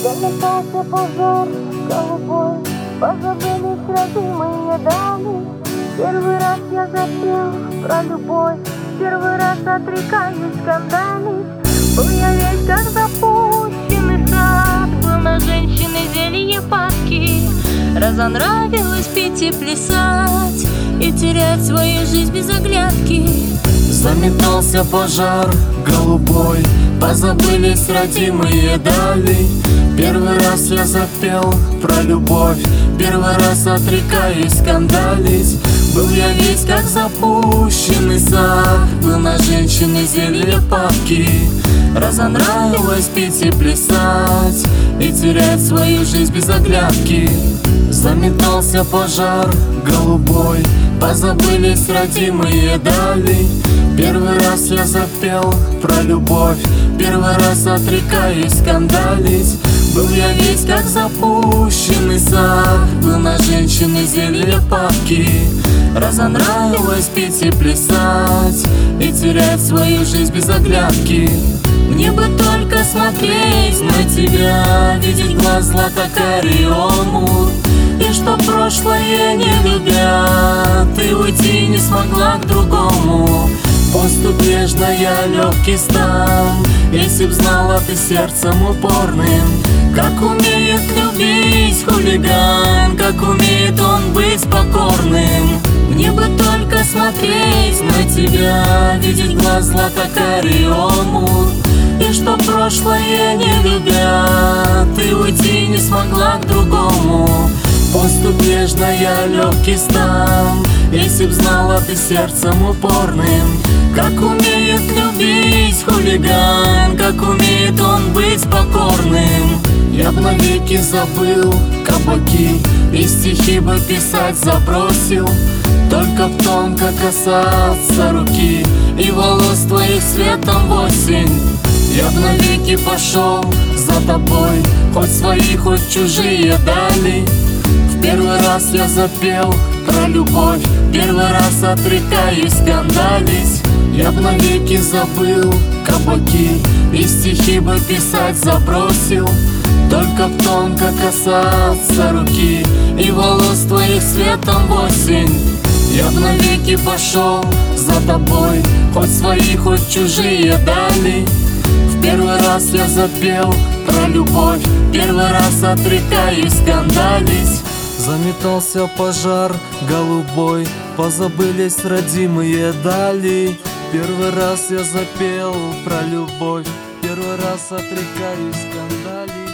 Заметался пожар голубой, позабылись родимые дали. Первый раз я запел про любовь, первый раз отрекаюсь скандалить. Был я весь как запущенный сад, был на женщины зелье падки. Разонравилось петь и плясать и терять свою жизнь без оглядки. Заметался пожар голубой, позабылись родимые дали. Первый раз я запел про любовь, первый раз отрекаюсь скандалить. Был я весь как запущенный сад, был на женщины зелье падки. Разонравилось петь и плясать и терять свою жизнь без оглядки. Заметался пожар голубой, позабылись родимые дали. Первый раз я запел про любовь, первый раз отрекаюсь скандалить. Был я весь как запущенный сад, был на женщины зелье падки. Разонравилось петь и плясать и терять свою жизнь без оглядки. Мне бы только смотреть на тебя, видеть глаз златокарий омут, и что прошлое не любя, ты уйти не смогла к другому. Поступ нежная, легкий стан, если б знала ты сердцем упорным, как умеет любить хулиган, как умеет он быть покорным. Мне бы только смотреть на тебя, видеть глаз златокарий омут, и что прошлое не любя, ты уйти не смогла к другому. Поступ нежная, легкий стан, если б знала ты сердцем упорным, как умеет любить хулиган, как умеет он быть покорным. Я б навеки забыл кабаки и стихи бы писать забросил, только б тонко касаться руки и волос твоих светом в осень. Я б навеки пошел за тобой, хоть свои, хоть чужие дали. В первый раз я запел про любовь, первый раз отрекаюсь скандалить. Я б навеки забыл кабаки и стихи бы писать забросил, только б тонко касаться руки и волос твоих светом в осень. Я б навеки пошел за тобой, хоть свои, хоть чужие дали. В первый раз я запел про любовь, первый раз отрекаюсь скандалить. Заметался пожар голубой, позабылись родимые дали. Первый раз я запел про любовь, первый раз отрекаюсь скандалить.